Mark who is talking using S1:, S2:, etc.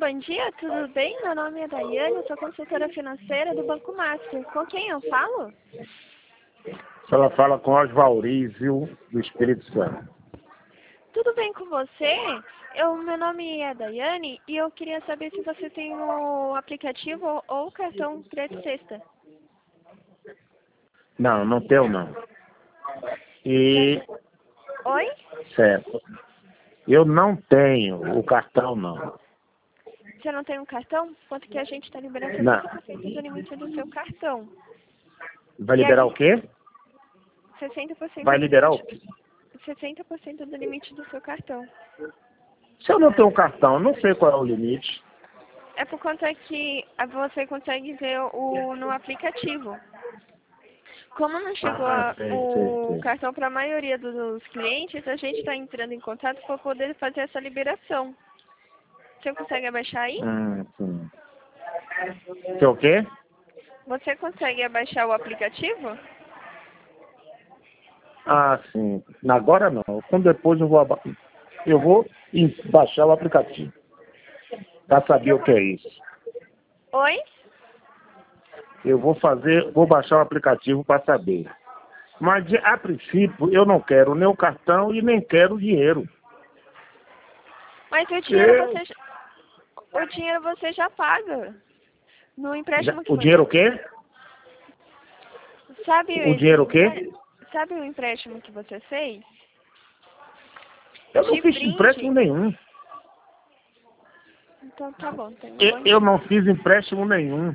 S1: bom dia, tudo bem? Meu nome é Daiane, eu sou consultora financeira do Banco Master. Com quem eu falo?
S2: Ela fala com Osvalrísio do Espírito Santo.
S1: Tudo bem com você? Meu nome é Daiane e eu queria saber se você tem o aplicativo ou o cartão Preto Sexta.
S2: Não, não tenho não. E,
S1: Oi?
S2: certo. Eu não tenho o cartão não.
S1: Você não tem um cartão? Quanto que a gente está liberando
S2: Não.
S1: 60% do limite do seu cartão.
S2: Vai
S1: E
S2: liberar
S1: aí,
S2: o quê?
S1: 60%
S2: Vai
S1: do
S2: liberar o
S1: limite.
S2: quê?
S1: 60% do limite do seu cartão.
S2: Se eu não tenho um cartão, eu não sei qual é o limite.
S1: É por conta que você consegue ver no aplicativo. Como não chegou o
S2: Sei.
S1: cartão para a maioria dos clientes, a gente está entrando em contato para poder fazer essa liberação. Você consegue abaixar aí?
S2: Sim. Sei o quê?
S1: Você consegue abaixar o aplicativo?
S2: Ah, sim. Agora não. Quando depois eu vou baixar o aplicativo para saber o que é isso.
S1: Oi?
S2: Eu vou baixar o aplicativo para saber. Mas, a princípio, eu não quero nem o cartão e nem quero o dinheiro.
S1: Mas o
S2: Eu,
S1: dinheiro você já paga. No empréstimo que
S2: o dinheiro o
S1: você...
S2: quê? O
S1: Sabe,
S2: dinheiro o quê?
S1: sabe o empréstimo que você fez?
S2: Eu não
S1: De
S2: fiz empréstimo
S1: brinde.
S2: nenhum.
S1: Então tá bom, tem um bom
S2: Eu
S1: dia.
S2: não fiz empréstimo nenhum.